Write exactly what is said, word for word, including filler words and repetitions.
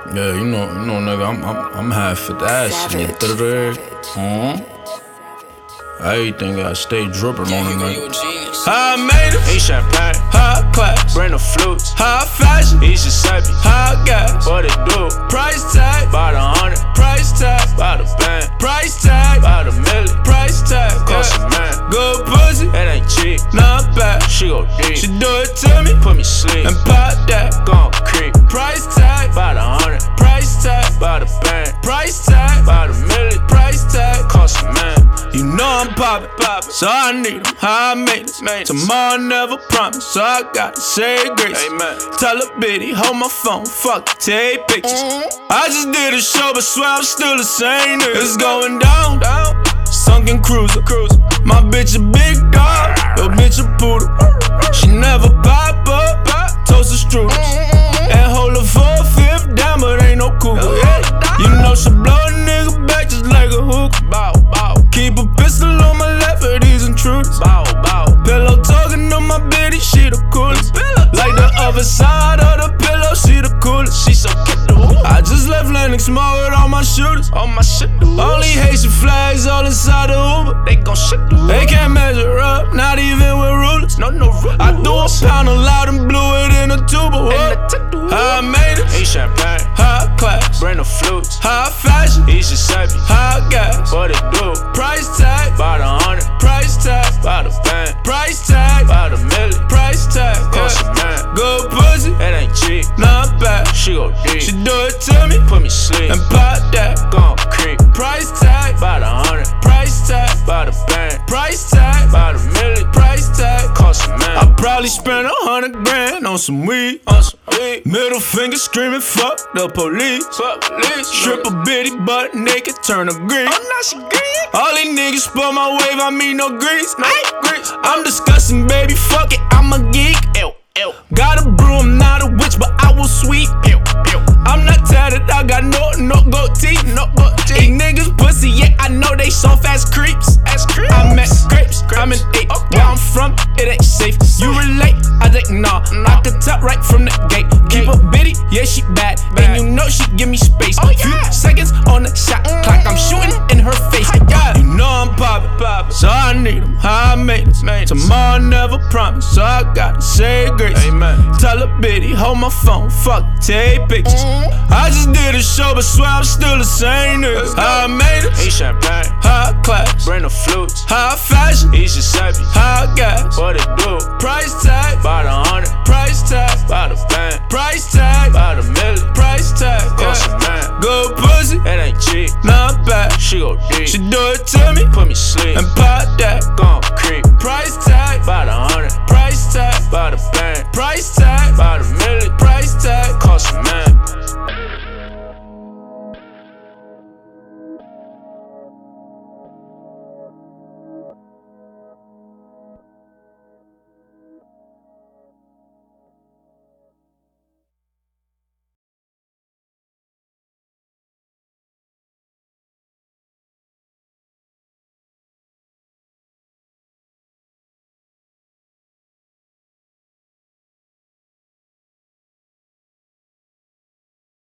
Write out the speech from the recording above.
Yeah, you know, you know, nigga, I'm, I'm, I'm half for that shit. Uh-huh. Everything gotta stay drippin' on it, nigga. How I made it, ain't champagne. High class, bring the flutes. High fashion, easy savvy. High gas, what it do? Price tag, bout a hundred. Price tag, bout a band. Price tag, bout a million. Price tag, cost a man. Good pussy, it ain't cheap. Not bad, she go deep. She do it to me, put me sleep. And pop that, gon' creep. Price tag, bout a hundred. Price tag, bout a band. Price tag, bout a million. Price tag, cost a man. You know I'm poppin', poppin', so I need them. How I made it. Tomorrow never promise, so I gotta say grace. Amen. Tell a bitty, hold my phone, fuck it, take pictures. Mm-hmm. I just did a show, but swear I'm still the same nigga. It's going down, down. Sunken cruiser, cruiser. My bitch a big dog, your bitch a poodle. She never pop up, toast the strudels. And hold her for a fifth down, but ain't no cougar. Yeah. You know she blow a nigga back just like a hookah. Bow, bow. Keep a pistol on my left for these intruders. Bow, bow. Pillow talking on my bitty, she the coolest. Like the other side of the pillow, she the coolest. She so cute. I just left Lennox Mall with all my shooters. All my shit. Only Haitian flags all inside the Uber. They gon' shit. They can't measure up, not even with rulers. No, no rulers. I threw a pound of loud and blew it in a tuba. How I made it, ain't champagne. High class, bring the flutes. High fashion, easy savvy. High gas, what it do? Price tag, bout a hundred. Price tag, bout a band. Price tag, bout a million. Price tag, cost a man. Good pussy, it ain't cheap. Not bad, she go deep. She do it to me, put me sleep. And pop that, gon' creep. Price tag, bout a hundred. Price tag, bout a band. Price tag, bout a million. Price tag, cost a man. I probably spent a hundred grand on some weed. On some weed. Middle finger screaming, fuck the police. Fuck police. Strip a bitty butt naked, turn her green. Oh, now she green. All these niggas spoil my wave, I mean no grease. No grease. I'm disgusting, baby, fuck it, I'm a geek. Ew, ew. Got a brew, I'm not a witch, but I will sweep. Ew, ew. I'm not tatted, I got no, no goat teeth. No goat teeth. These niggas pussy, yeah, I know they soft as creeps. As creeps. I'm at grapes, I'm an eight. Okay. Where I'm from, it ain't safe. You relate, I think nah. nah. I can tell right from the gate. Keep a bitty, yeah, she bad. bad. And you know she give me space. Oh, yeah. Few seconds on the shot mm. clock, I'm shooting in her face. Yeah. You know I'm poppin', poppin', so I need them. How I made it. Tomorrow never promise, so I gotta say grace. Amen. Tell a bitty, hold my phone, fuck it, take pictures. Mm. I just did a show, but swear I'm still the same nigga. How I made it, ain't champagne. High class, bring the flutes. High fashion, easy savvy. High gas, what it do? Price tag, bout a hundred. Price tag, bout a band. Price tag, bout a million. Price tag, cost a man. Good pussy, it ain't cheap. Not bad, she go deep. She do it to me, put me sleep. And pop that, gon'